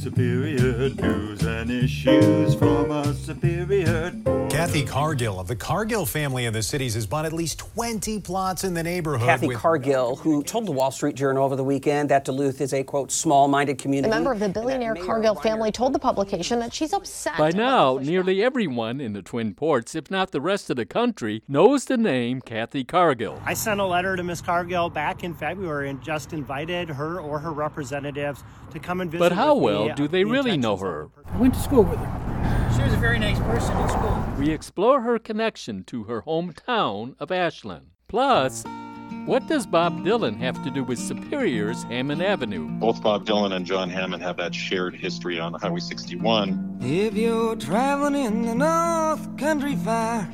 Superior, news and issues from a Superior. Kathy Cargill of the Cargill family of the cities has bought at least 20 plots in the neighborhood. Kathy Cargill, who told the Wall Street Journal over the weekend that Duluth is a, quote, small-minded community. A member of the billionaire Cargill family told the publication that she's upset. By now, nearly everyone in the Twin Ports, if not the rest of the country, knows the name Kathy Cargill. I sent a letter to Ms. Cargill back in February and just invited her or her representatives to come and visit. But how with well me do they really know her? I went to school with her. She was a very nice person in school. We explore her connection to her hometown of Ashland. Plus, what does Bob Dylan have to do with Superior's Hammond Avenue? Both Bob Dylan and John Hammond have that shared history on Highway 61. If you're traveling in the North Country Fire.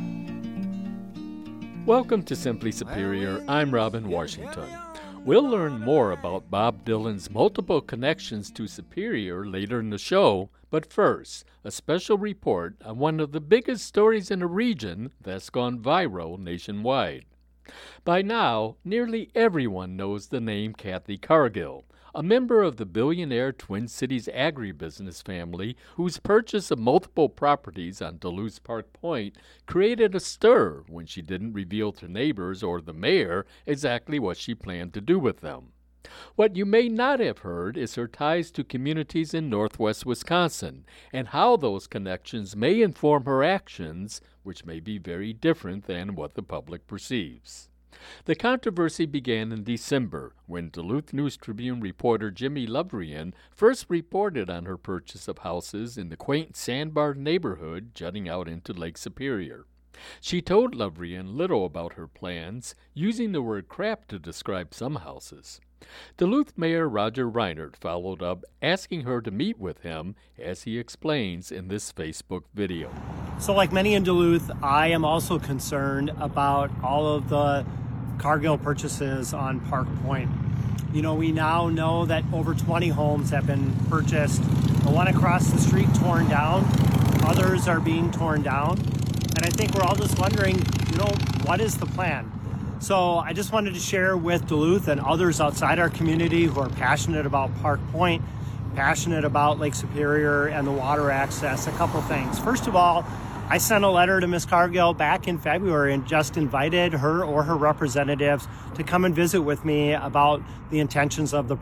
Welcome to Simply Superior. I'm Robin Washington. We'll learn more about Bob Dylan's multiple connections to Superior later in the show, but first, a special report on one of the biggest stories in the region that's gone viral nationwide. By now, nearly everyone knows the name Kathy Cargill, a member of the billionaire Twin Cities agribusiness family whose purchase of multiple properties on Duluth's Park Point created a stir when she didn't reveal to neighbors or the mayor exactly what she planned to do with them. What you may not have heard is her ties to communities in northwest Wisconsin and how those connections may inform her actions, which may be very different than what the public perceives. The controversy began in December when Duluth News-Tribune reporter Jimmy Lovrian first reported on her purchase of houses in the quaint Sandbar neighborhood jutting out into Lake Superior. She told Lovrian little about her plans, using the word crap to describe some houses. Duluth Mayor Roger Reinert followed up, asking her to meet with him, as he explains in this Facebook video. So like many in Duluth, I am also concerned about all of the Cargill purchases on Park Point. You know, we now know that over 20 homes have been purchased. The one across the street torn down, others are being torn down. And I think we're all just wondering, what is the plan? So I just wanted to share with Duluth and others outside our community who are passionate about Park Point, passionate about Lake Superior and the water access, a couple things. First of all, I sent a letter to Ms. Cargill back in February and just invited her or her representatives to come and visit with me about the intentions of the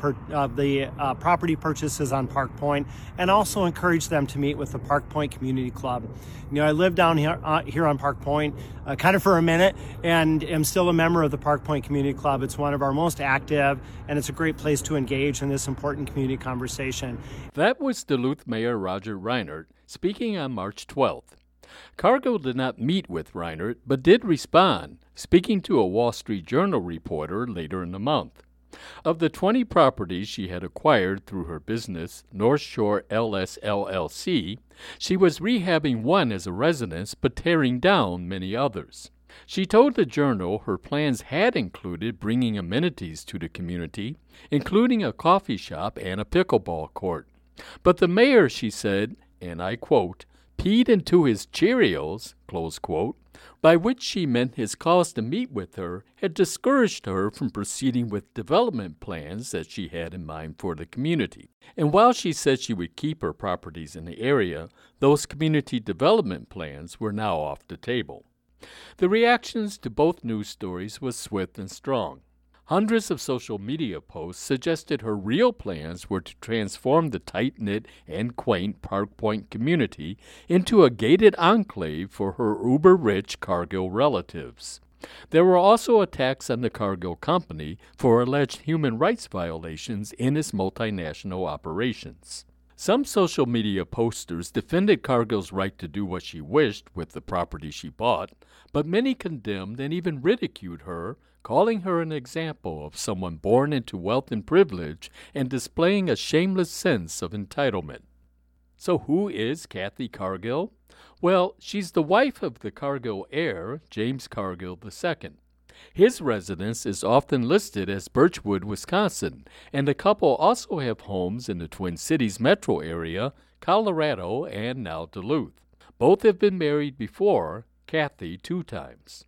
property purchases on Park Point, and also encourage them to meet with the Park Point Community Club. I live down here on Park Point kind of for a minute and am still a member of the Park Point Community Club. It's one of our most active, and it's a great place to engage in this important community conversation. That was Duluth Mayor Roger Reinert speaking on March 12th. Cargill did not meet with Reinert, but did respond, speaking to a Wall Street Journal reporter later in the month. Of the 20 properties she had acquired through her business, North Shore LS LLC, she was rehabbing one as a residence but tearing down many others. She told the Journal her plans had included bringing amenities to the community, including a coffee shop and a pickleball court. But the mayor, she said, and I quote, peed into his Cheerios, close quote, by which she meant his calls to meet with her had discouraged her from proceeding with development plans that she had in mind for the community. And while she said she would keep her properties in the area, those community development plans were now off the table. The reactions to both news stories was swift and strong. Hundreds of social media posts suggested her real plans were to transform the tight-knit and quaint Park Point community into a gated enclave for her uber-rich Cargill relatives. There were also attacks on the Cargill Company for alleged human rights violations in its multinational operations. Some social media posters defended Cargill's right to do what she wished with the property she bought, but many condemned and even ridiculed her, calling her an example of someone born into wealth and privilege and displaying a shameless sense of entitlement. So who is Kathy Cargill? Well, she's the wife of the Cargill heir, James Cargill II. His residence is often listed as Birchwood, Wisconsin, and the couple also have homes in the Twin Cities metro area, Colorado, and now Duluth. Both have been married before, Kathy 2 times.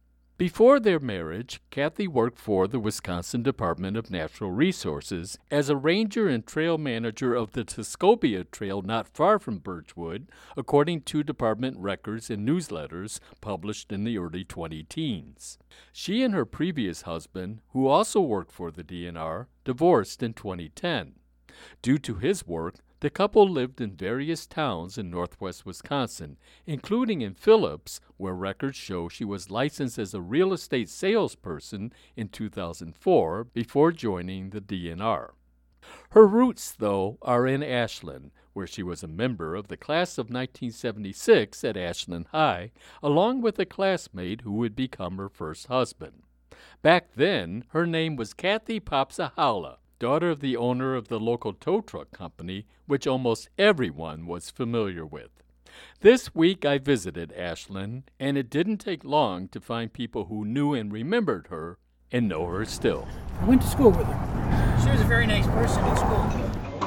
Before their marriage, Kathy worked for the Wisconsin Department of Natural Resources as a ranger and trail manager of the Tuscobia Trail not far from Birchwood, according to department records and newsletters published in the early 20-teens. She and her previous husband, who also worked for the DNR, divorced in 2010. Due to his work, the couple lived in various towns in northwest Wisconsin, including in Phillips, where records show she was licensed as a real estate salesperson in 2004 before joining the DNR. Her roots, though, are in Ashland, where she was a member of the class of 1976 at Ashland High, along with a classmate who would become her first husband. Back then, her name was Kathy Popsahala, daughter of the owner of the local tow truck company, which almost everyone was familiar with. This week I visited Ashland, and it didn't take long to find people who knew and remembered her and know her still. I went to school with her. She was a very nice person at school.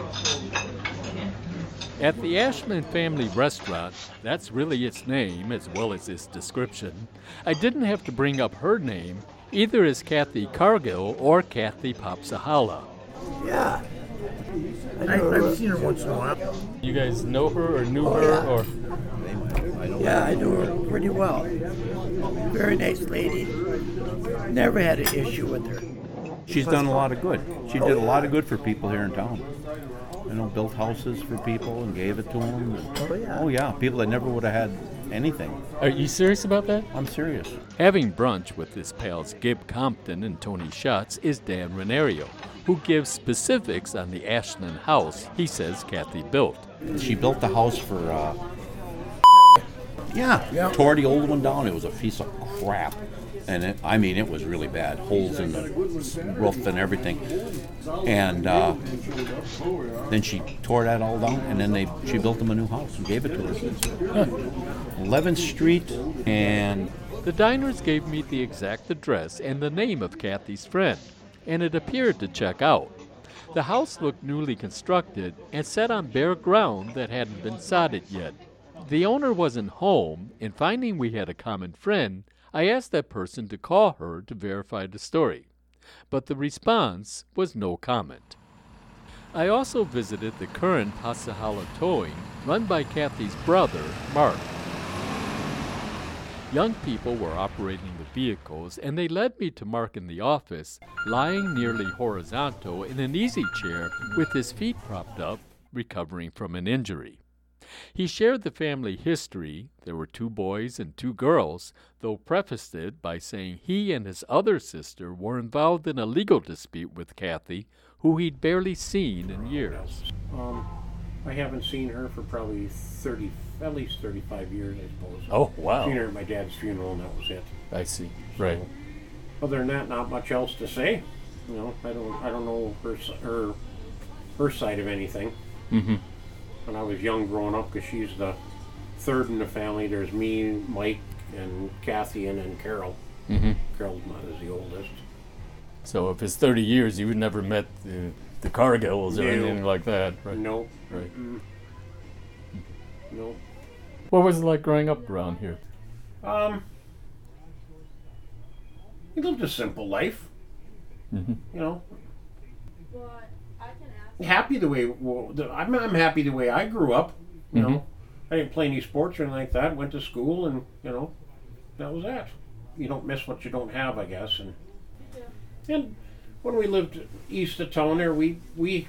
At the Ashland Family Restaurant, that's really its name as well as its description, I didn't have to bring up her name, either as Kathy Cargill or Kathy Popsahala. Yeah. I've seen her once in a while. You guys know her or knew her? Or? Yeah, I knew her pretty well. Very nice lady. Never had an issue with her. She's done a lot of good. She did a lot of good for people here in town. You know, built houses for people and gave it to them. And, oh yeah, people that never would have had anything. Are you serious about that? I'm serious. Having brunch with his pals Gib Compton and Tony Schatz is Dan Renario, who gives specifics on the Ashland house he says Kathy built. She built the house for, tore the old one down. It was a piece of crap. And it was really bad. Holes in the roof and everything. And then she tore that all down, and then she built them a new house and gave it to her. 11th Street, and... The diners gave me the exact address and the name of Kathy's friend, and it appeared to check out. The house looked newly constructed and set on bare ground that hadn't been sodded yet. The owner wasn't home, and finding we had a common friend, I asked that person to call her to verify the story, but the response was no comment. I also visited the current Popsahala Towing, run by Kathy's brother, Mark. Young people were operating the vehicles, and they led me to Mark in the office, lying nearly horizontal in an easy chair with his feet propped up, recovering from an injury. He shared the family history. There were 2 boys and 2 girls, though prefaced it by saying he and his other sister were involved in a legal dispute with Kathy, who he'd barely seen in years. I haven't seen her for probably at least 35 years, I suppose. Oh, wow. Seen her at my dad's funeral, and that was it. I see. Right. So, other than that, not much else to say. You know, I don't know her side of anything. Mm-hmm. When I was young growing up, because she's the third in the family. There's me, Mike, and Kathy, and then Carol. Mm-hmm. Carol's is the oldest. So if it's 30 years, you never met the Cargills or anything like that, right? Nope. Right. Mm-mm. Nope. What was it like growing up around here? We lived a simple life. Mm-hmm. You know. Happy the way I'm happy the way I grew up. You know, I didn't play any sports or anything like that. Went to school, and you know, that was that. You don't miss what you don't have, I guess. And when we lived east of town, there we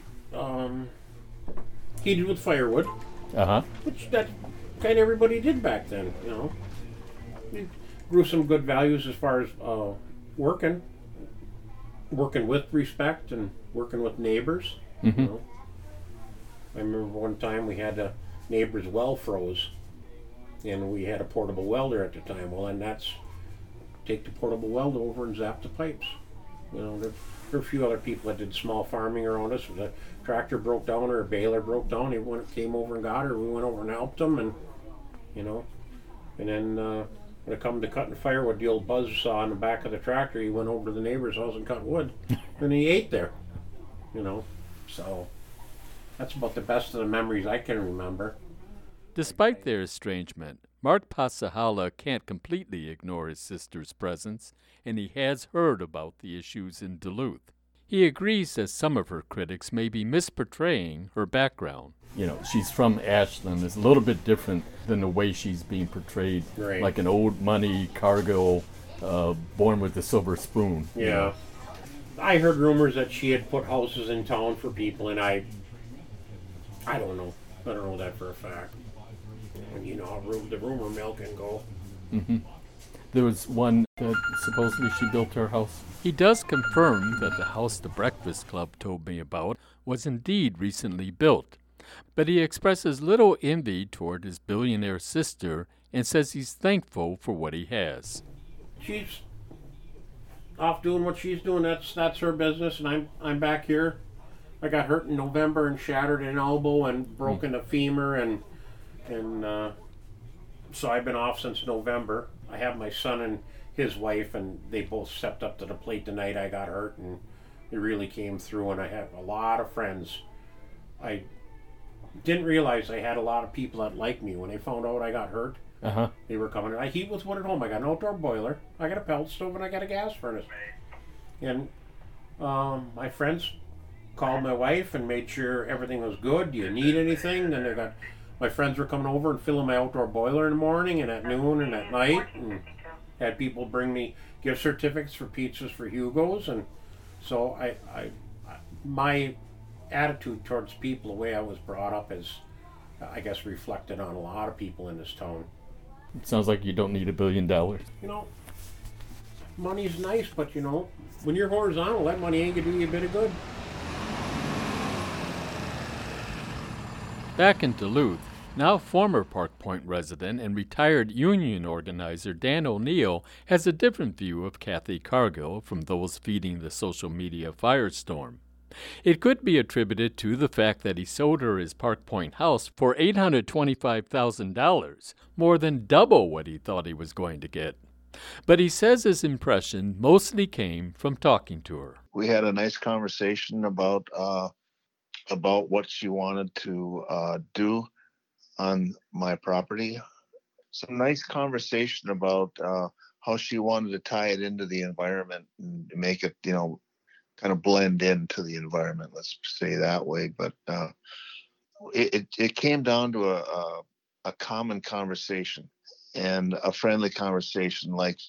heated with firewood, which that kind of everybody did back then. You know, we grew some good values as far as working with respect and working with neighbors. Mm-hmm. You know? I remember one time we had a neighbor's well froze, and we had a portable welder at the time. Well, and that's take the portable welder over and zap the pipes. You know, there were a few other people that did small farming around us. If a tractor broke down or a baler broke down, everyone came over and got her. We went over and helped them, and you know, and then when it come to cutting firewood, the old buzz saw on the back of the tractor, he went over to the neighbor's house and cut wood, and he ate there. You know. So, that's about the best of the memories I can remember. Despite their estrangement, Mark Pasahala can't completely ignore his sister's presence, and he has heard about the issues in Duluth. He agrees that some of her critics may be misportraying her background. You know, she's from Ashland. It's a little bit different than the way she's being portrayed, Right. like an old money Cargill, born with a silver spoon. Yeah. You know? I heard rumors that she had put houses in town for people, and I don't know. I don't know that for a fact. And you know how the rumor mill can go. Mm-hmm. There was one that supposedly she built her house. He does confirm that the house the Breakfast Club told me about was indeed recently built, but he expresses little envy toward his billionaire sister and says he's thankful for what he has. She's off doing what she's doing. That's her business, and I'm back here. I got hurt in November and shattered an elbow and broken a femur, and so I've been off since November. I have my son and his wife, and they both stepped up to the plate the night I got hurt, and it really came through. And I have a lot of friends. I didn't realize I had a lot of people that liked me. When they found out I got hurt, they were coming. I heat with wood at home. I got an outdoor boiler. I got a pellet stove, and I got a gas furnace. And my friends called my wife and made sure everything was good. Do you need anything? Then my friends were coming over and filling my outdoor boiler in the morning and at noon and at night, and had people bring me gift certificates for pizzas for Hugo's. And so my attitude towards people, the way I was brought up, is, I guess, reflected on a lot of people in this town. It sounds like you don't need $1 billion. You know, money's nice, but you know, when you're horizontal, that money ain't gonna do you a bit of good. Back in Duluth, now former Park Point resident and retired union organizer Dan O'Neill has a different view of Kathy Cargill from those feeding the social media firestorm. It could be attributed to the fact that he sold her his Park Point house for $825,000, more than double what he thought he was going to get. But he says his impression mostly came from talking to her. We had a nice conversation about what she wanted to do on my property. Some nice conversation about how she wanted to tie it into the environment and make it, you know, kind of blend into the environment, let's say that way. But it came down to a common conversation and a friendly conversation, like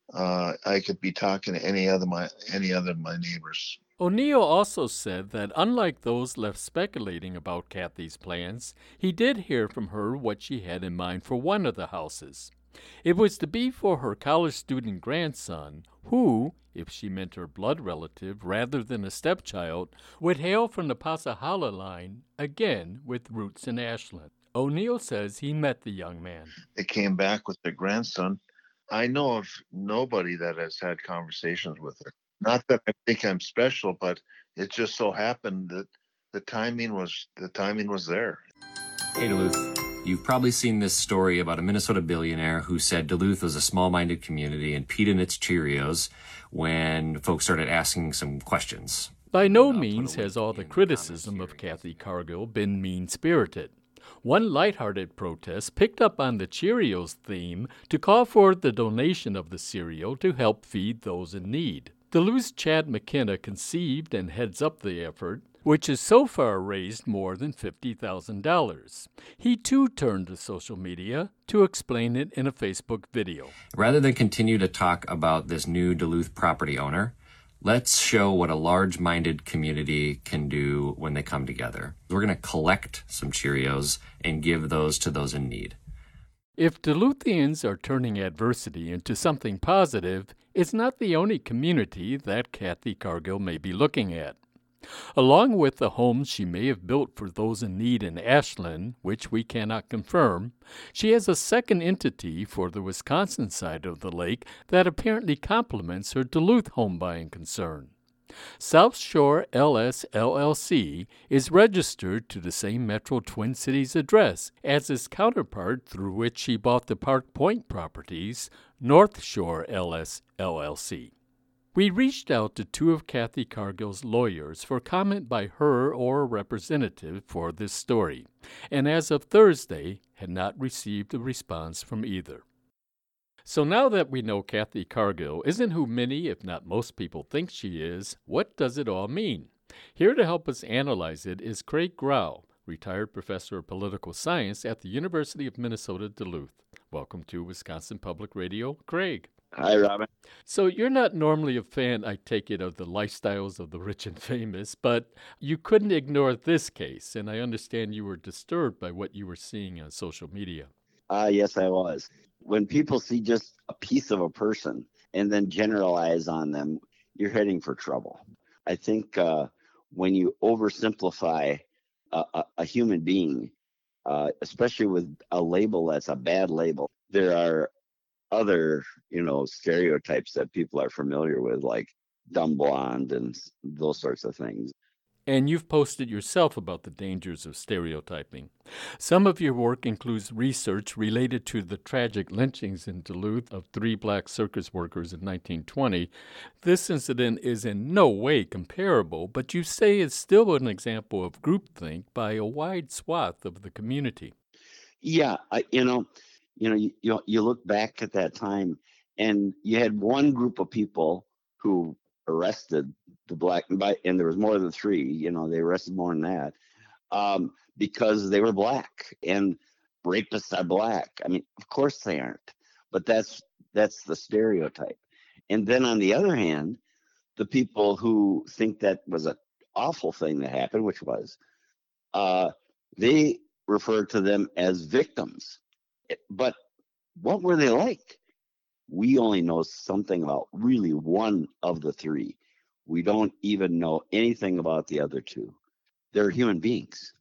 I could be talking to any other of my neighbors. O'Neill also said that unlike those left speculating about Kathy's plans, he did hear from her what she had in mind for one of the houses. It was to be for her college student grandson, who, if she meant her blood relative rather than a stepchild, would hail from the Pasahala line, again with roots in Ashland. O'Neill says he met the young man. They came back with their grandson. I know of nobody that has had conversations with her. Not that I think I'm special, but it just so happened that the timing was there. Hey Duluth, you've probably seen this story about a Minnesota billionaire who said Duluth was a small-minded community and peed in its Cheerios when folks started asking some questions. By no means has all the criticism of Kathy Cargill been mean-spirited. One lighthearted protest picked up on the Cheerios theme to call for the donation of the cereal to help feed those in need. Duluth's Chad McKenna conceived and heads up the effort, which has so far raised more than $50,000. He too turned to social media to explain it in a Facebook video. Rather than continue to talk about this new Duluth property owner, let's show what a large-minded community can do when they come together. We're going to collect some Cheerios and give those to those in need. If Duluthians are turning adversity into something positive, it's not the only community that Kathy Cargill may be looking at. Along with the homes she may have built for those in need in Ashland, which we cannot confirm, she has a second entity for the Wisconsin side of the lake that apparently complements her Duluth home buying concern. South Shore LS LLC is registered to the same Metro Twin Cities address as its counterpart through which she bought the Park Point properties, North Shore LS LLC. We reached out to two of Kathy Cargill's lawyers for comment by her or a representative for this story, and as of Thursday, had not received a response from either. So now that we know Kathy Cargill isn't who many, if not most people think she is, what does it all mean? Here to help us analyze it is Craig Grau, retired professor of political science at the University of Minnesota Duluth. Welcome to Wisconsin Public Radio, Craig. Hi, Robin. So you're not normally a fan, I take it, of the lifestyles of the rich and famous, but you couldn't ignore this case, and I understand you were disturbed by what you were seeing on social media. Yes, I was. When people see just a piece of a person and then generalize on them, you're heading for trouble. I think when you oversimplify a human being, especially with a label that's a bad label, there are other, stereotypes that people are familiar with, like dumb blonde and those sorts of things. And you've posted yourself about the dangers of stereotyping. Some of your work includes research related to the tragic lynchings in Duluth of 3 black circus workers in 1920. This incident is in no way comparable, but you say it's still an example of groupthink by a wide swath of the community. Yeah, you look back at that time, and you had one group of people who arrested the black, and there was more than 3. They arrested more than that because they were black, and rapists are black. I mean, of course they aren't, but that's the stereotype. And then on the other hand, the people who think that was an awful thing that happened, which was, they refer to them as victims. But what were they like? We only know something about really one of the 3. We don't even know anything about the other 2. They're human beings.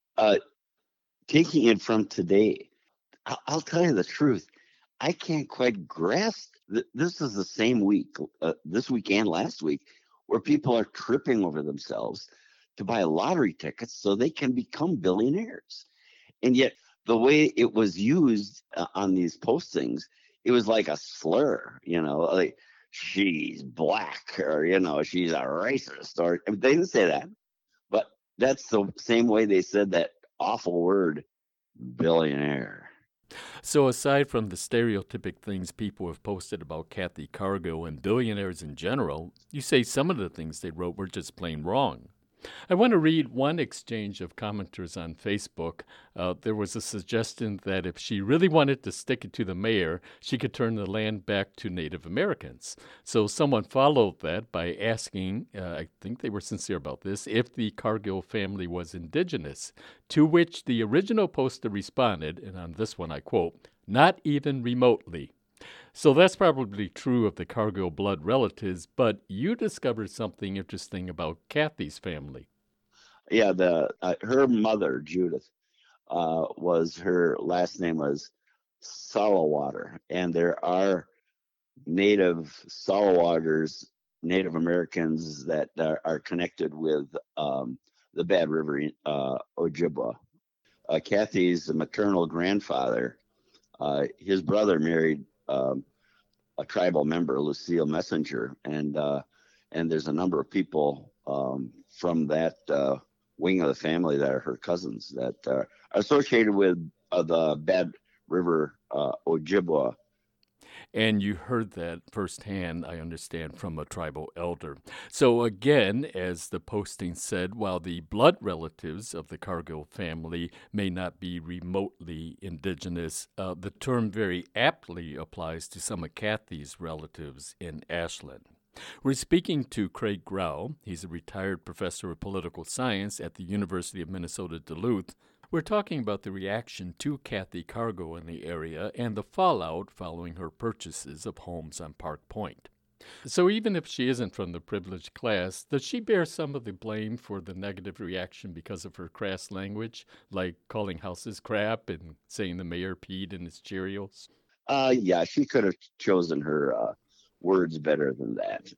Taking it from today, I'll tell you the truth. I can't quite grasp that this is the same week, this week and last week, where people are tripping over themselves to buy lottery tickets so they can become billionaires. And yet, the way it was used on these postings, it was like a slur, like she's black, or, she's a racist, or they didn't say that, but that's the same way they said that awful word, billionaire. So aside from the stereotypic things people have posted about Kathy Cargill and billionaires in general, you say some of the things they wrote were just plain wrong. I want to read one exchange of commenters on Facebook. There was a suggestion that if she really wanted to stick it to the mayor, she could turn the land back to Native Americans. So someone followed that by asking, I think they were sincere about this, if the Cargill family was indigenous, to which the original poster responded, and on this one I quote, "Not even remotely." So that's probably true of the Cargill blood relatives, but you discovered something interesting about Kathy's family. Yeah, her mother, Judith, her last name was Salawater, and there are native Salawaters, Native Americans that are connected with the Bad River Ojibwa. Kathy's maternal grandfather, his brother married a tribal member, Lucille Messenger, and there's a number of people from that wing of the family that are her cousins that are associated with the Bad River Ojibwa. And you heard that firsthand, I understand, from a tribal elder. So again, as the posting said, while the blood relatives of the Cargill family may not be remotely indigenous, the term very aptly applies to some of Kathy's relatives in Ashland. We're speaking to Craig Grau. He's a retired professor of political science at the University of Minnesota Duluth. We're talking about the reaction to Kathy Cargill in the area and the fallout following her purchases of homes on Park Point. So even if she isn't from the privileged class, does she bear some of the blame for the negative reaction because of her crass language, like calling houses crap and saying the mayor peed in his Cheerios? Yeah, she could have chosen her words better than that.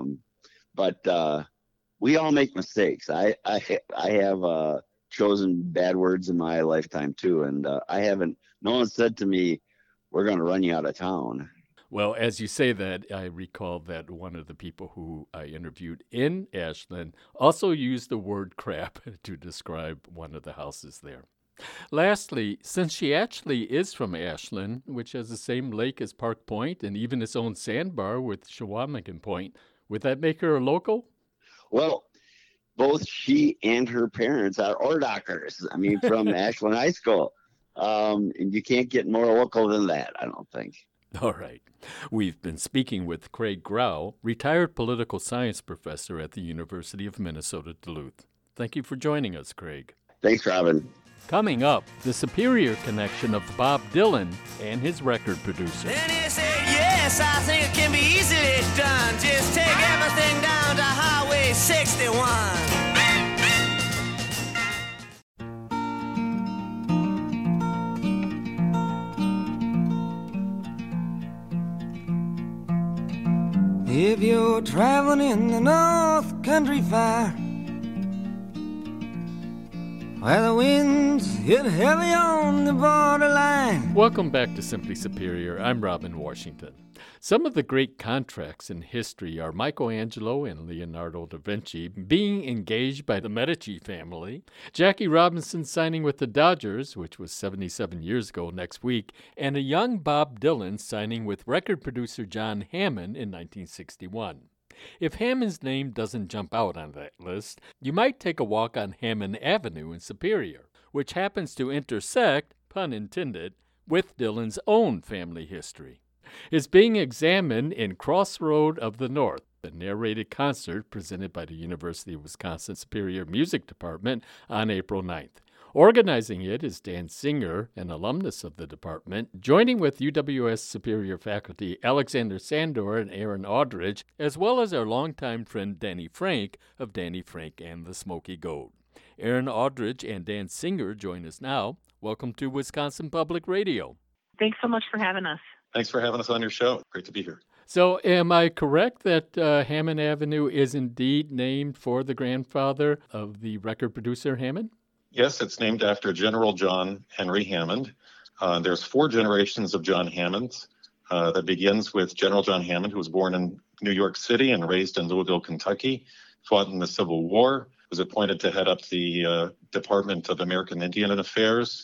But we all make mistakes. I have chosen bad words in my lifetime too, and no one said to me, "We're going to run you out of town." Well, as you say that, I recall that one of the people who I interviewed in Ashland also used the word crap to describe one of the houses there. Lastly, since she actually is from Ashland, which has the same lake as Park Point and even its own sandbar with Shawamigan Point, would that make her a local? Well, both she and her parents are Ordockers. I mean, from Ashland High School. And you can't get more local than that, I don't think. All right. We've been speaking with Craig Grau, retired political science professor at the University of Minnesota Duluth. Thank you for joining us, Craig. Thanks, Robin. Coming up, the Superior connection of Bob Dylan and his record producer. Then he said, yes, I think it can be easily done. Just take everything down to Highway 61. If you're traveling in the North Country Fire, where the winds hit heavy on the borderline. Welcome back to Simply Superior. I'm Robin Washington. Some of the great contracts in history are Michelangelo and Leonardo da Vinci being engaged by the Medici family, Jackie Robinson signing with the Dodgers, which was 77 years ago next week, and a young Bob Dylan signing with record producer John Hammond in 1961. If Hammond's name doesn't jump out on that list, you might take a walk on Hammond Avenue in Superior, which happens to intersect, pun intended, with Dylan's own family history. It's being examined in Crossroad of the North, a narrated concert presented by the University of Wisconsin Superior Music Department on April 9th. Organizing it is Dan Singer, an alumnus of the department, joining with UWS Superior faculty Alexander Sandor and Aaron Aldridge, as well as our longtime friend Danny Frank of Danny Frank and the Smoky Goat. Aaron Aldridge and Dan Singer join us now. Welcome to Wisconsin Public Radio. Thanks so much for having us. Thanks for having us on your show. Great to be here. So am I correct that Hammond Avenue is indeed named for the grandfather of the record producer Hammond? Yes, it's named after General John Henry Hammond. There's 4 generations of John Hammonds. That begins with General John Hammond, who was born in New York City and raised in Louisville, Kentucky, fought in the Civil War, was appointed to head up the Department of American Indian Affairs,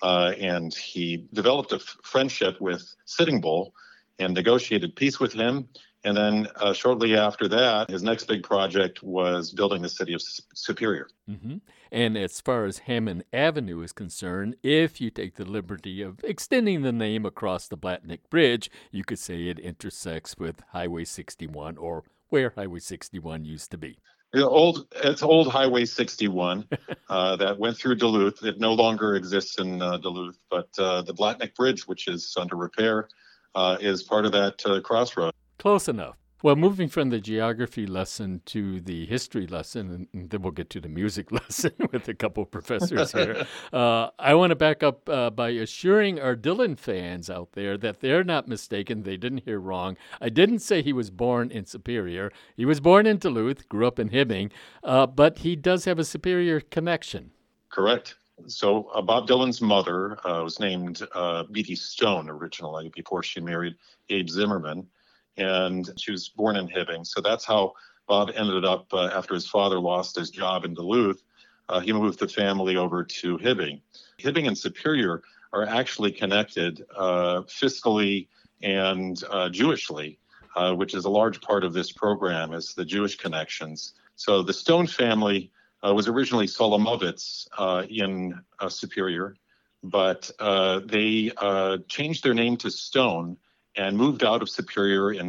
and he developed a friendship with Sitting Bull and negotiated peace with him. And then shortly after that, his next big project was building the city of Superior. Mm-hmm. And as far as Hammond Avenue is concerned, if you take the liberty of extending the name across the Blatnick Bridge, you could say it intersects with Highway 61, or where Highway 61 used to be. It's old Highway 61 that went through Duluth. It no longer exists in Duluth, but the Blatnick Bridge, which is under repair, is part of that crossroad. Close enough. Well, moving from the geography lesson to the history lesson, and then we'll get to the music lesson with a couple of professors here. I want to back up by assuring our Dylan fans out there that they're not mistaken. They didn't hear wrong. I didn't say he was born in Superior. He was born in Duluth, grew up in Hibbing, but he does have a Superior connection. Correct. So Bob Dylan's mother was named Beatty Stone originally before she married Abe Zimmerman. And she was born in Hibbing. So that's how Bob ended up, after his father lost his job in Duluth, he moved the family over to Hibbing. Hibbing and Superior are actually connected fiscally and Jewishly, which is a large part of this program, is the Jewish connections. So the Stone family was originally Solomovitz in Superior, but they changed their name to Stone and moved out of Superior in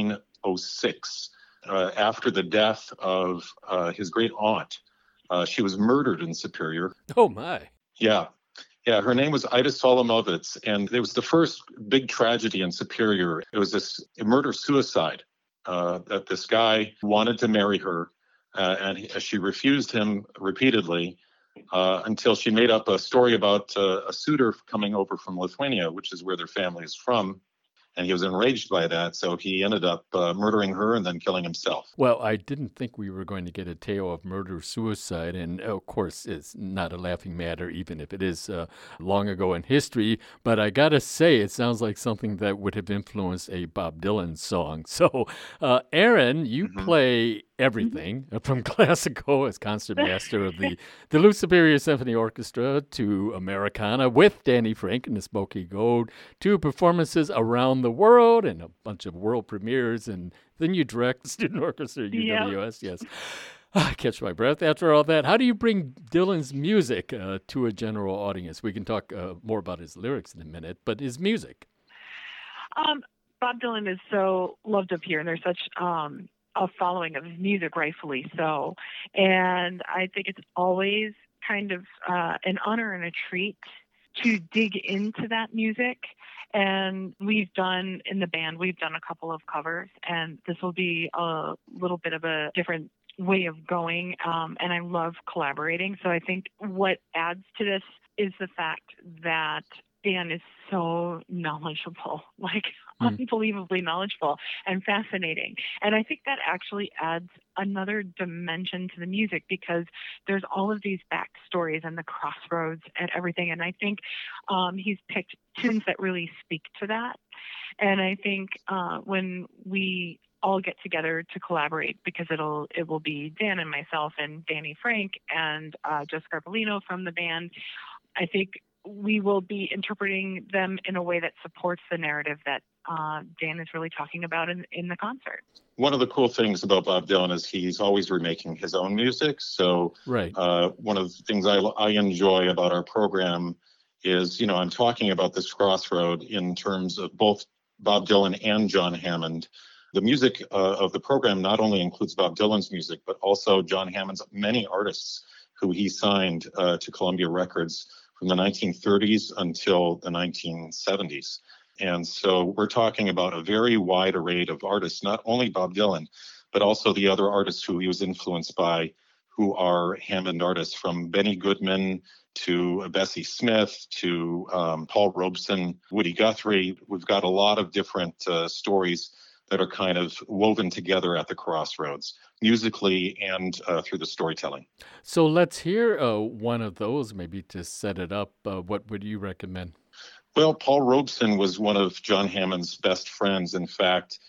1906 after the death of his great aunt. She was murdered in Superior. Oh, my. Yeah. Her name was Ida Solomovitz, and it was the first big tragedy in Superior. It was this murder-suicide that this guy wanted to marry her, and she refused him repeatedly until she made up a story about a suitor coming over from Lithuania, which is where their family is from. And he was enraged by that, so he ended up murdering her and then killing himself. Well, I didn't think we were going to get a tale of murder-suicide, and of course, it's not a laughing matter, even if it is long ago in history. But I gotta say, it sounds like something that would have influenced a Bob Dylan song. So, Aaron, you play everything from classical as concertmaster of the Duluth Superior Symphony Orchestra to Americana with Danny Frank and the Smoky Goat to performances around the world and a bunch of world premieres, and then you direct the student orchestra at UWS. Yes. I catch my breath after all that. How do you bring Dylan's music to a general audience? We can talk more about his lyrics in a minute, but his music. Bob Dylan is so loved up here, and there's such a following of his music, rightfully so. And I think it's always kind of an honor and a treat to dig into that music. And we've done, in the band, we've done a couple of covers, and this will be a little bit of a different way of going. And I love collaborating. So I think what adds to this is the fact that Dan is so knowledgeable, unbelievably knowledgeable and fascinating. And I think that actually adds another dimension to the music because there's all of these backstories and the crossroads and everything. And I think he's picked tunes that really speak to that. And I think when we all get together to collaborate, because it will be Dan and myself and Danny Frank and Joe Scarpolino from the band, I think we will be interpreting them in a way that supports the narrative that Dan is really talking about in the concert. One of the cool things about Bob Dylan is he's always remaking his own music. So one of the things I enjoy about our program is, I'm talking about this crossroad in terms of both Bob Dylan and John Hammond. The music of the program not only includes Bob Dylan's music, but also John Hammond's many artists who he signed to Columbia Records from the 1930s until the 1970s. And so we're talking about a very wide array of artists, not only Bob Dylan, but also the other artists who he was influenced by, who are Hammond artists, from Benny Goodman to Bessie Smith to Paul Robeson, Woody Guthrie. We've got a lot of different stories that are kind of woven together at the crossroads, musically and through the storytelling. So let's hear one of those, maybe to set it up. What would you recommend? Well, Paul Robeson was one of John Hammond's best friends. In fact,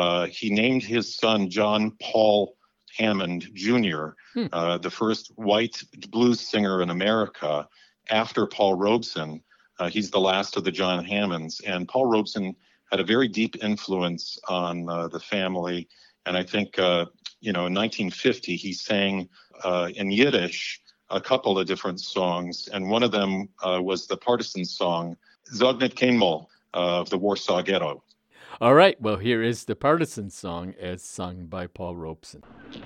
he named his son John Paul Hammond Jr., the first white blues singer in America after Paul Robeson. He's the last of the John Hammonds. And Paul Robeson had a very deep influence on the family. And I think, in 1950, he sang in Yiddish a couple of different songs. And one of them was the partisan song, Zognet Kainmol, of the Warsaw Ghetto. All right. Well, here is the partisan song as sung by Paul Robeson.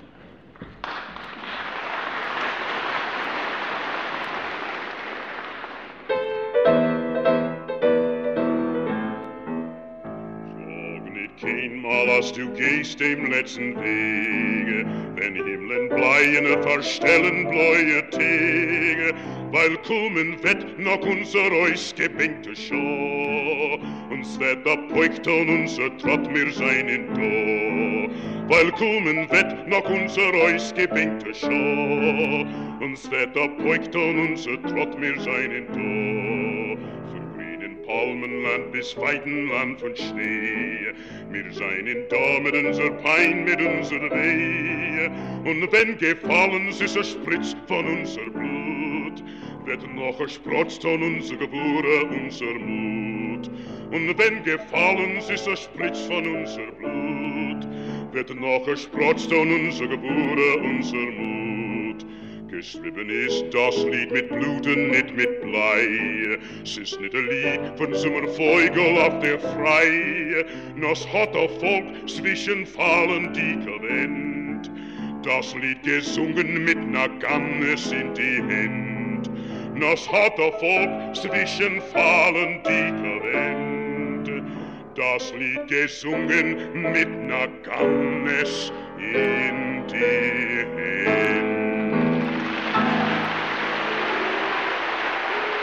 Keinmal als du gehst dem letzten Wege, wenn Himmeln bleien verstellen bläue Tage, weil kommen wird noch unser ausgebänkte Schau, uns wird abbeugt und unser Trott mir seinen da, weil kommen wird noch unser ausgebänkte Schau, uns wird abbeugt und unser Trott mir seinen da. Palmenland bis Weidenland von Schnee. Wir seien da mit unser Pein, mit unser Weh. Und wenn gefallen ist ein Spritz von unser Blut, wird noch gesprotzt von unser Geburt, unser Mut. Und wenn gefallen ist ein Spritz von unser Blut, wird noch gesprotzt von unser Geburt, unser Mut. Geschrieben ist das Lied mit Blut und nicht mit Blei. Es ist nicht ein Lied von Sommervogel auf der Frei. Nos hat der Volk zwischen Fallen dicker Wind. Das Lied gesungen mit ner Gannes in die Hand. Nos hat der Volk zwischen Fallen dicker Wind. Das Lied gesungen mit ner Gannes in die Hand.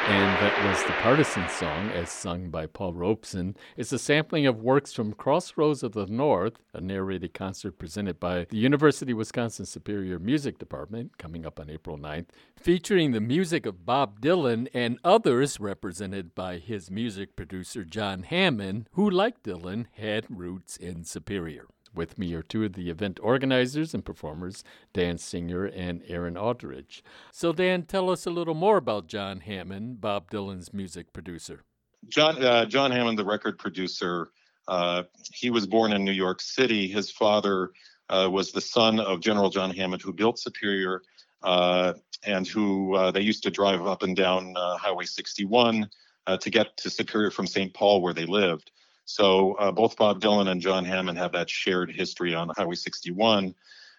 And that was the Partisan Song, as sung by Paul Robeson. It's a sampling of works from Crossroads of the North, a narrated concert presented by the University of Wisconsin Superior Music Department, coming up on April 9th, featuring the music of Bob Dylan and others represented by his music producer John Hammond, who, like Dylan, had roots in Superior. With me are two of the event organizers and performers, Dan Singer and Aaron Aldridge. So, Dan, tell us a little more about John Hammond, Bob Dylan's music producer. John Hammond, the record producer, he was born in New York City. His father was the son of General John Hammond, who built Superior, and who they used to drive up and down Highway 61 to get to Superior from St. Paul, where they lived. So both Bob Dylan and John Hammond have that shared history on Highway 61.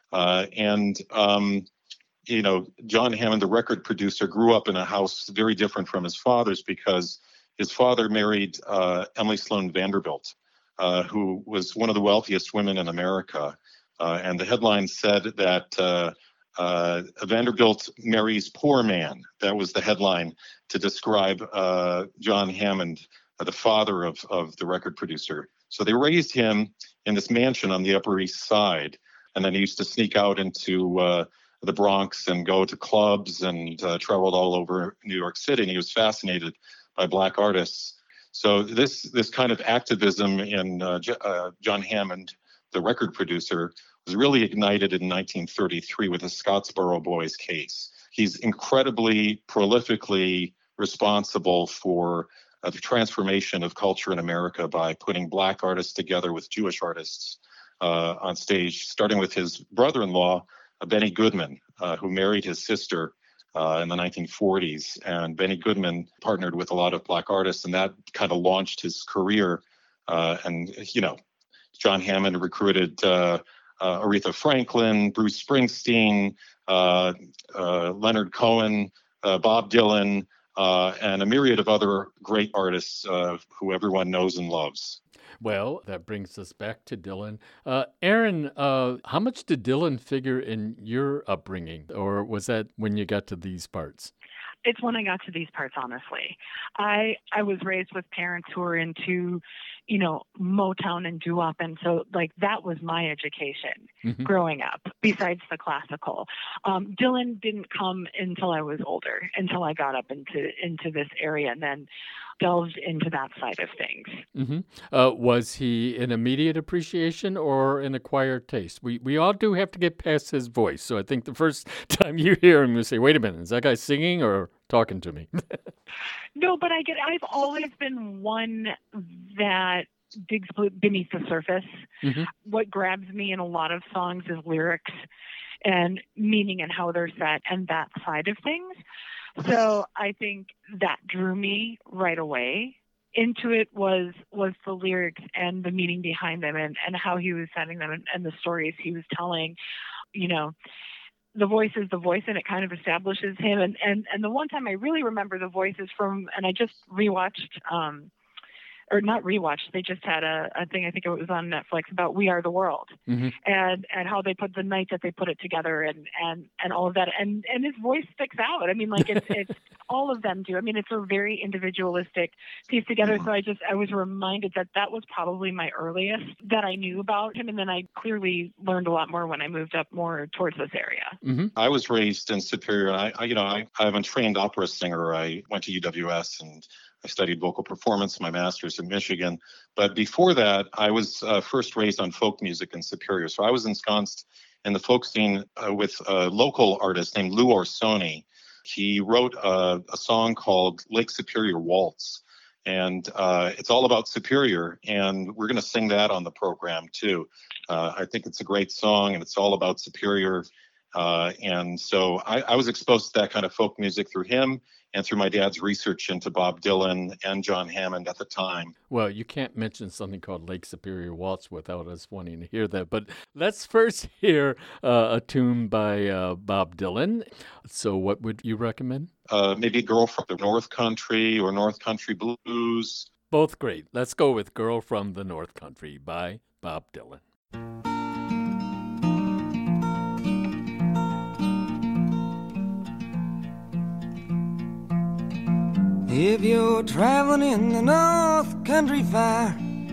John Hammond, the record producer, grew up in a house very different from his father's because his father married Emily Sloan Vanderbilt, who was one of the wealthiest women in America. And the headline said that Vanderbilt marries poor man. That was the headline to describe John Hammond, the father of the record producer. So they raised him in this mansion on the Upper East Side, and then he used to sneak out into the Bronx and go to clubs and traveled all over New York City, and he was fascinated by Black artists. So this kind of activism in John Hammond, the record producer, was really ignited in 1933 with the Scottsboro Boys case. He's incredibly prolifically responsible for the transformation of culture in America by putting Black artists together with Jewish artists on stage, starting with his brother-in-law, Benny Goodman, who married his sister in the 1940s. And Benny Goodman partnered with a lot of Black artists, and that kind of launched his career. John Hammond recruited Aretha Franklin, Bruce Springsteen, Leonard Cohen, Bob Dylan, and a myriad of other great artists who everyone knows and loves. Well, that brings us back to Dylan. Aaron, how much did Dylan figure in your upbringing, or was that when you got to these parts? It's when I got to these parts, honestly. I was raised with parents who were into, Motown and doo-wop, and so that was my education growing up, besides the classical. Dylan didn't come until I was older, until I got up into this area, and then delved into that side of things. Was he an immediate appreciation or an acquired taste? We all do have to get past his voice, so I think the first time you hear him, you say, wait a minute, is that guy singing or talking to me? No, but I've always been one that digs beneath the surface. What grabs me in a lot of songs is lyrics and meaning and how they're set and that side of things. So I think that drew me right away. Into it was the lyrics and the meaning behind them and how he was setting them and the stories he was telling. The voice is the voice, and it kind of establishes him. And the one time I really remember the voice is from, and I just rewatched, or not rewatched, they just had a thing, I think it was on Netflix, about We Are the World, and how they put the night that they put it together and all of that. And his voice sticks out. I mean, it's all of them do. I mean, it's a very individualistic piece together. So I was reminded that was probably my earliest that I knew about him. And then I clearly learned a lot more when I moved up more towards this area. I was raised in Superior. I'm a trained opera singer. I went to UWS and I studied vocal performance, my master's in Michigan. But before that, I was first raised on folk music in Superior. So I was ensconced in the folk scene with a local artist named Lou Orsoni. He wrote a song called Lake Superior Waltz. And it's all about Superior. And we're going to sing that on the program, too. I think it's a great song, and it's all about Superior. And so I was exposed to that kind of folk music through him and through my dad's research into Bob Dylan and John Hammond at the time. Well, you can't mention something called Lake Superior Waltz without us wanting to hear that. But let's first hear a tune by Bob Dylan. So what would you recommend? Maybe Girl from the North Country or North Country Blues. Both great. Let's go with Girl from the North Country by Bob Dylan. If you're traveling in the North Country Fair,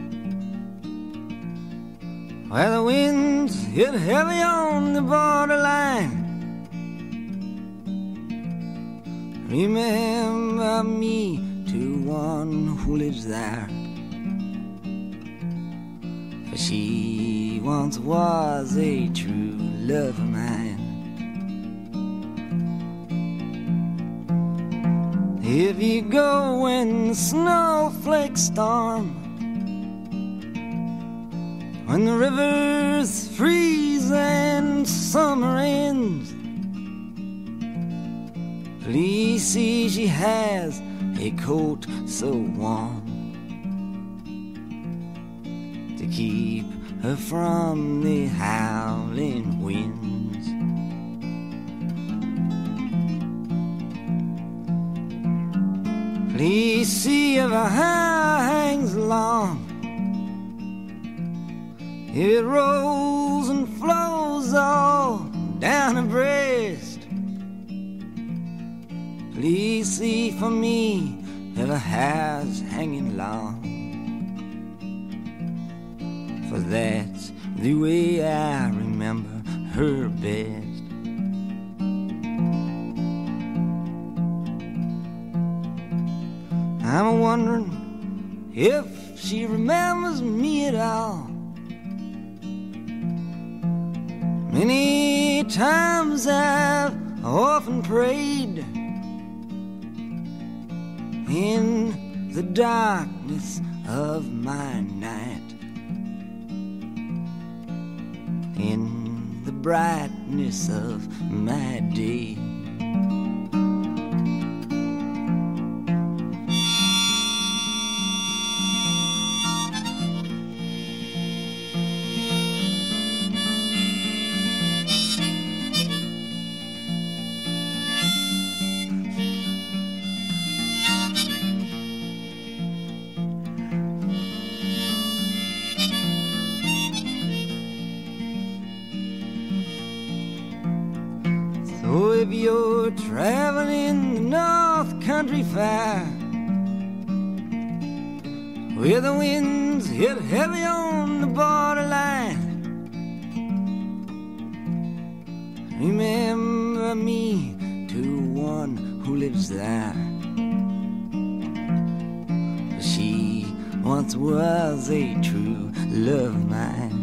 where the winds hit heavy on the borderline, remember me to one who lives there, for she once was a true love of mine. If you go when the snowflakes storm, when the rivers freeze and summer ends, please see she has a coat so warm to keep her from the howling winds. Please see if her hair hangs long, if it rolls and flows all down her breast. Please see for me if her hair's hanging long, for that's the way I remember her best. I'm wondering if she remembers me at all. Many times I've often prayed in the darkness of my night, in the brightness of my day. So if you're traveling the North Country Fair, where the winds hit heavy on the borderline, remember me to one who lives there, for she once was a true love of mine.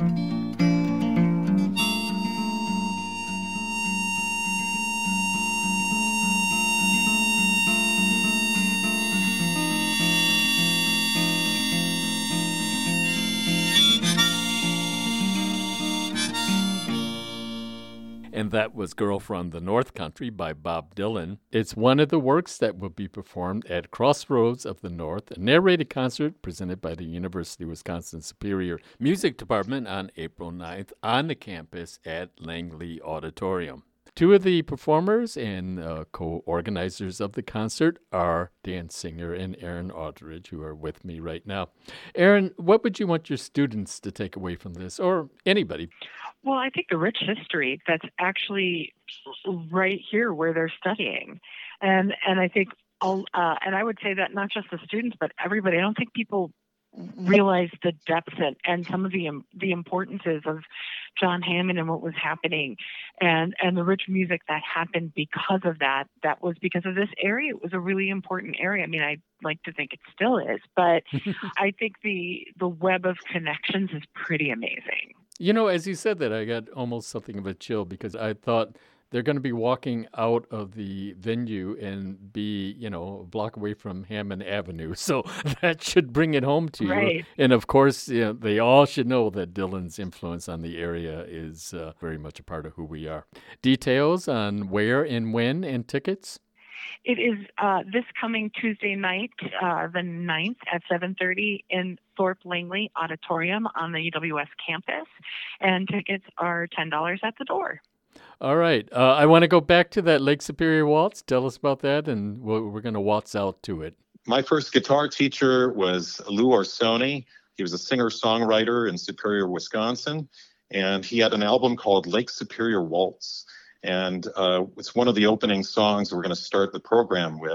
And that was Girl from the North Country by Bob Dylan. It's one of the works that will be performed at Crossroads of the North, a narrated concert presented by the University of Wisconsin Superior Music Department on April 9th on the campus at Langley Auditorium. Two of the performers and co-organizers of the concert are Dan Singer and Aaron Aldridge, who are with me right now. Aaron, what would you want your students to take away from this, or anybody? Well, I think the rich history that's actually right here where they're studying. And I think, and I would say that not just the students, but everybody. I don't think people realize the depth and some of the importances of John Hammond and what was happening and the rich music that happened because of that. That was because of this area. It was a really important area. I mean, I like to think it still is, but I think the web of connections is pretty amazing. You know, as you said that, I got almost something of a chill because I thought they're going to be walking out of the venue and be, a block away from Hammond Avenue. So that should bring it home to you. Right. And of course, they all should know that Dylan's influence on the area is very much a part of who we are. Details on where and when and tickets? It is this coming Tuesday night, the 9th at 7:30 in Thorpe Langley Auditorium on the UWS campus, and tickets are $10 at the door. All right. I want to go back to that Lake Superior Waltz. Tell us about that, and we're going to waltz out to it. My first guitar teacher was Lou Orsoni. He was a singer-songwriter in Superior, Wisconsin, and he had an album called Lake Superior Waltz. And it's one of the opening songs we're going to start the program with.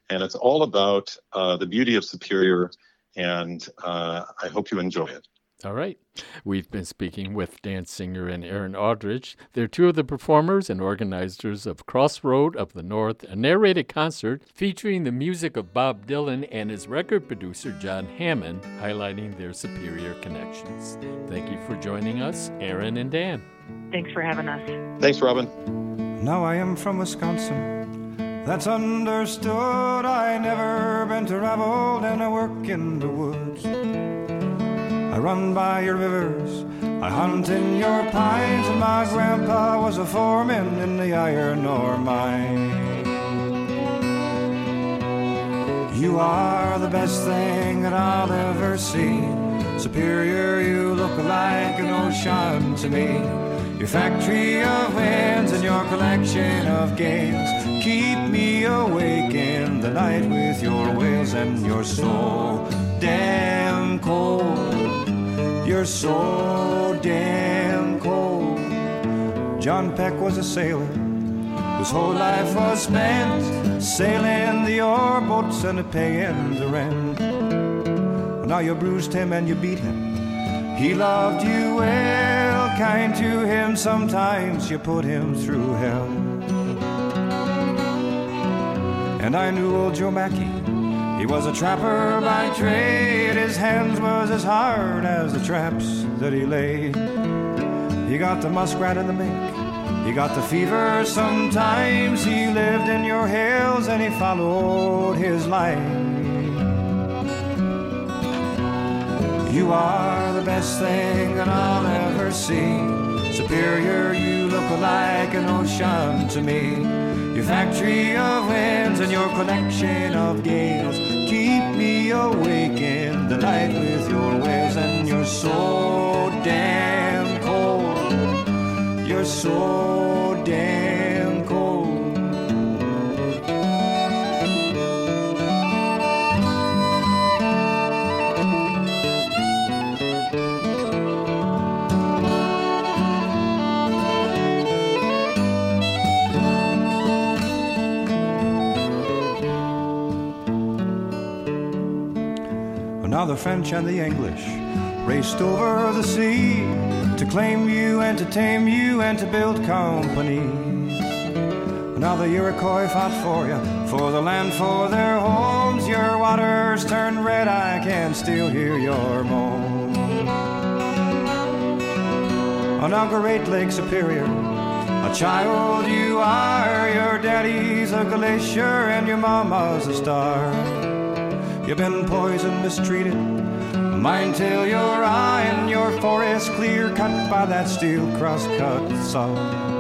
And it's all about the beauty of Superior, and I hope you enjoy it. All right. We've been speaking with dance singer and Aaron Aldridge. They're two of the performers and organizers of Crossroad of the North, a narrated concert featuring the music of Bob Dylan and his record producer John Hammond, highlighting their Superior connections. Thank you for joining us, Aaron and Dan. Thanks for having us. Thanks, Robin. Now I am from Wisconsin, that's understood. I never been traveled and I work in the woods. I run by your rivers, I hunt in your pines, and my grandpa was a foreman in the iron ore mine. You are the best thing that I'll ever see. Superior, you look like an ocean to me. Your factory of winds and your collection of gales keep me awake in the night with your wails, and you're so damn cold. You're so damn cold. John Peck was a sailor whose whole life was spent sailing the ore boats and paying the rent. Now you bruised him and you beat him. He loved you well, kind to him. Sometimes you put him through hell. And I knew old Joe Mackey. He was a trapper by trade. His hands was as hard as the traps that he laid. He got the muskrat and the mink. He got the fever sometimes. He lived in your hills and he followed his life. You are the best thing that I'll ever see. Superior, you look like an ocean to me. Your factory of winds and your collection of gales keep me awake in the night with your wails, and you're so damn cold. You're so damn cold. Now the French and the English raced over the sea to claim you and to tame you and to build companies. Now the Iroquois fought for you, for the land, for their homes. Your waters turn red, I can still hear your moan. On our Great Lake Superior, a child you are. Your daddy's a glacier and your mama's a star. You've been poisoned, mistreated, mine till your eye, and your forest clear cut by that steel cross-cut saw.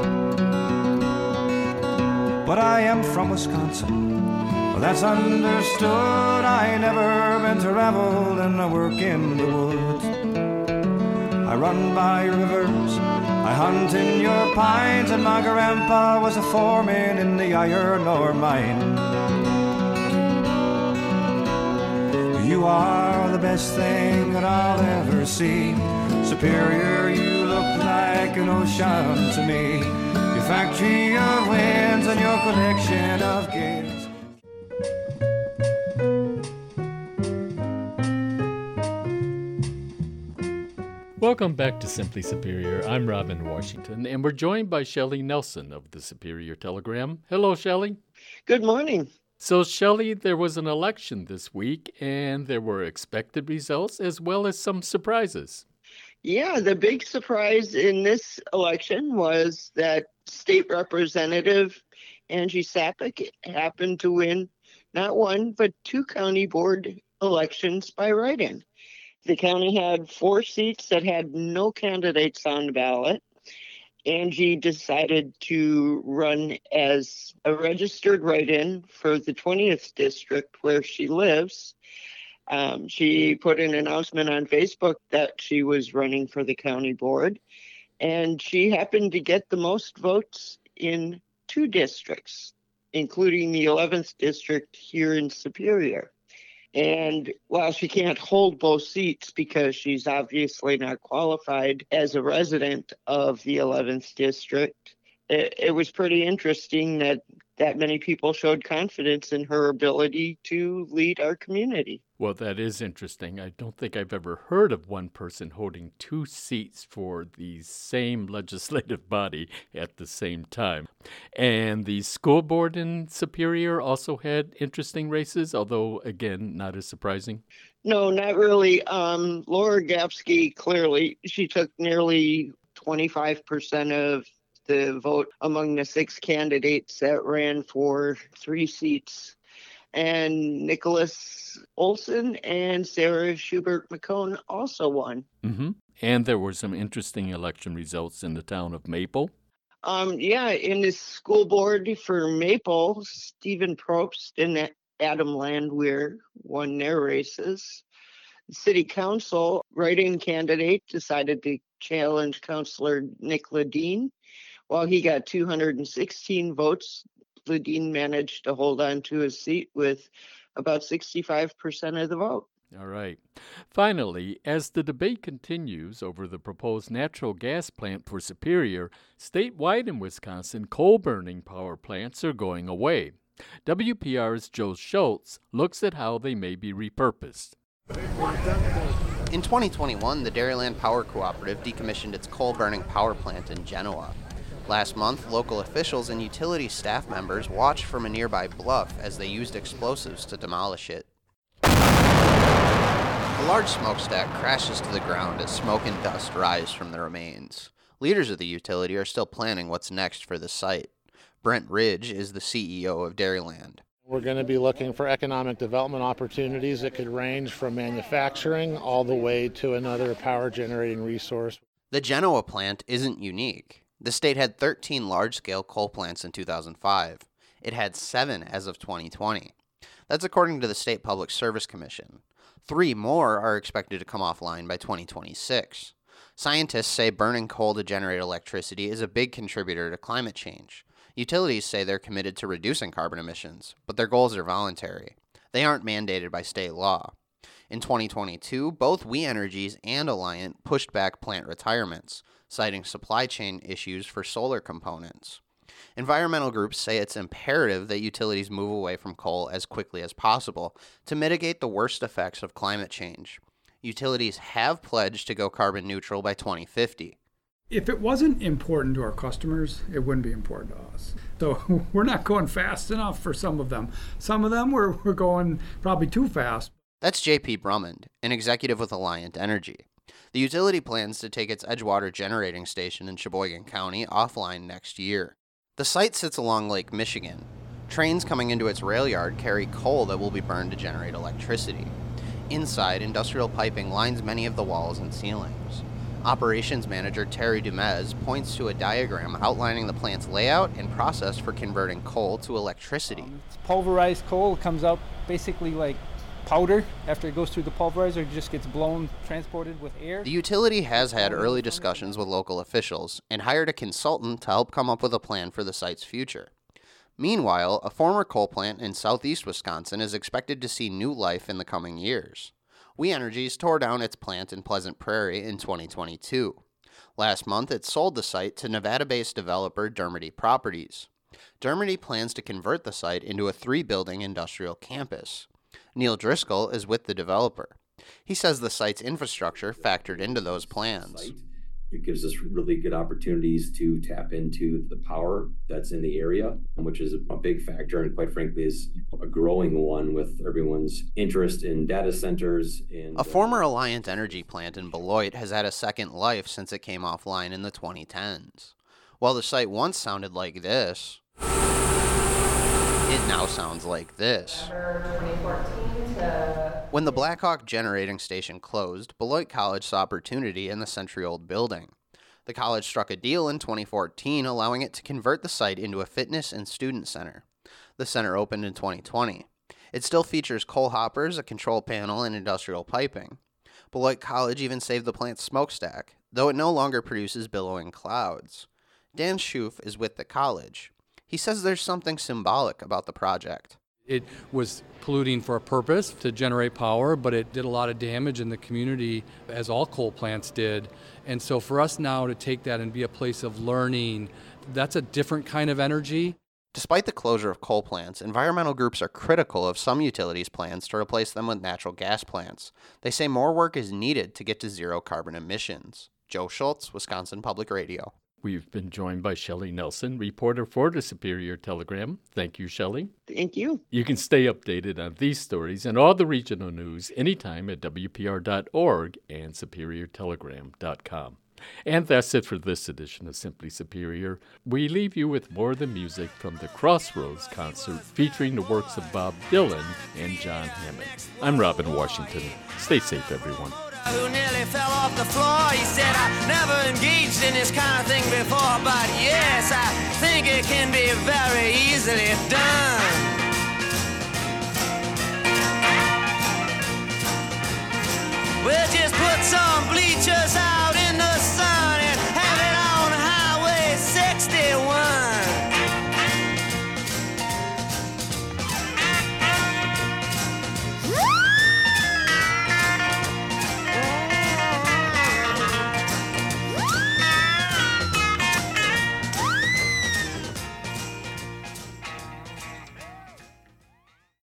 But I am from Wisconsin, well, that's understood. I never been traveled and I work in the woods. I run by rivers, I hunt in your pines, and my grandpa was a foreman in the iron ore mine. You are the best thing that I'll ever see. Superior, you look like an ocean to me. Your factory of winds and your collection of gales. Welcome back to Simply Superior. I'm Robin Washington, and we're joined by Shelley Nelson of the Superior Telegram. Hello, Shelley. Good morning. So, Shelley, there was an election this week, and there were expected results as well as some surprises. Yeah, the big surprise in this election was that State Representative Angie Sapek happened to win not one, but 2 county board elections by write-in. The county had 4 seats that had no candidates on the ballot. Angie decided to run as a registered write-in for the 20th district where she lives. She put an announcement on Facebook that she was running for the county board, and she happened to get the most votes in 2 districts, including the 11th district here in Superior. And while she can't hold both seats because she's obviously not qualified as a resident of the 11th district, it was pretty interesting that that many people showed confidence in her ability to lead our community. Well, that is interesting. I don't think I've ever heard of one person holding 2 seats for the same legislative body at the same time. And the school board in Superior also had interesting races, although, again, not as surprising. No, not really. Laura Gapsky, clearly, she took nearly 25% of the vote among the 6 candidates that ran for 3 seats. And Nicholas Olson and Sarah Schubert McCone also won. Mm-hmm. And there were some interesting election results in the town of Maple. In the school board for Maple, Stephen Probst and Adam Landwehr won their races. The city council write-in candidate decided to challenge Councilor Nick Ledeen. While he got 216 votes, Ledeen managed to hold on to his seat with about 65% of the vote. All right. Finally, as the debate continues over the proposed natural gas plant for Superior, statewide in Wisconsin, coal-burning power plants are going away. WPR's Joe Schultz looks at how they may be repurposed. In 2021, the Dairyland Power Cooperative decommissioned its coal-burning power plant in Genoa. Last month, local officials and utility staff members watched from a nearby bluff as they used explosives to demolish it. A large smokestack crashes to the ground as smoke and dust rise from the remains. Leaders of the utility are still planning what's next for the site. Brent Ridge is the CEO of Dairyland. We're going to be looking for economic development opportunities that could range from manufacturing all the way to another power generating resource. The Genoa plant isn't unique. The state had 13 large-scale coal plants in 2005. It had 7 as of 2020. That's according to the State Public Service Commission. 3 more are expected to come offline by 2026. Scientists say burning coal to generate electricity is a big contributor to climate change. Utilities say they're committed to reducing carbon emissions, but their goals are voluntary. They aren't mandated by state law. In 2022, both We Energies and Alliant pushed back plant retirements, citing supply chain issues for solar components. Environmental groups say it's imperative that utilities move away from coal as quickly as possible to mitigate the worst effects of climate change. Utilities have pledged to go carbon neutral by 2050. If it wasn't important to our customers, it wouldn't be important to us. So we're not going fast enough for some of them. Some of them we're going probably too fast. That's J.P. Brummond, an executive with Alliant Energy. The utility plans to take its Edgewater generating station in Sheboygan County offline next year. The site sits along Lake Michigan. Trains coming into its rail yard carry coal that will be burned to generate electricity. Inside, industrial piping lines many of the walls and ceilings. Operations manager Terry Dumez points to a diagram outlining the plant's layout and process for converting coal to electricity. It's pulverized coal. It comes out basically like powder. After it goes through the pulverizer, it just gets blown, transported with air. The utility has had early discussions with local officials and hired a consultant to help come up with a plan for the site's future. Meanwhile, a former coal plant in southeast Wisconsin is expected to see new life in the coming years. We Energies tore down its plant in Pleasant Prairie in 2022. Last month, it sold the site to Nevada-based developer Dermody Properties. Dermody plans to convert the site into a 3-building industrial campus. Neil Driscoll is with the developer. He says the site's infrastructure factored into those plans. It gives us really good opportunities to tap into the power that's in the area, which is a big factor and quite frankly is a growing one with everyone's interest in data centers. A former Alliant Energy plant in Beloit has had a second life since it came offline in the 2010s. While the site once sounded like this, it now sounds like this. When the Blackhawk generating station closed, Beloit College saw opportunity in the century-old building. The college struck a deal in 2014, allowing it to convert the site into a fitness and student center. The center opened in 2020. It still features coal hoppers, a control panel, and industrial piping. Beloit College even saved the plant's smokestack, though it no longer produces billowing clouds. Dan Schoof is with the college. He says there's something symbolic about the project. It was polluting for a purpose to generate power, but it did a lot of damage in the community, as all coal plants did. And so for us now to take that and be a place of learning, that's a different kind of energy. Despite the closure of coal plants, environmental groups are critical of some utilities' plans to replace them with natural gas plants. They say more work is needed to get to zero carbon emissions. Joe Schultz, Wisconsin Public Radio. We've been joined by Shelley Nelson, reporter for the Superior Telegram. Thank you, Shelley. Thank you. You can stay updated on these stories and all the regional news anytime at WPR.org and SuperiorTelegram.com. And that's it for this edition of Simply Superior. We leave you with more of the music from the Crossroads concert featuring the works of Bob Dylan and John Hammond. I'm Robin Washington. Stay safe, everyone. Who nearly fell off the floor. He said, I never engaged in this kind of thing before, but yes, I think it can be very easily done.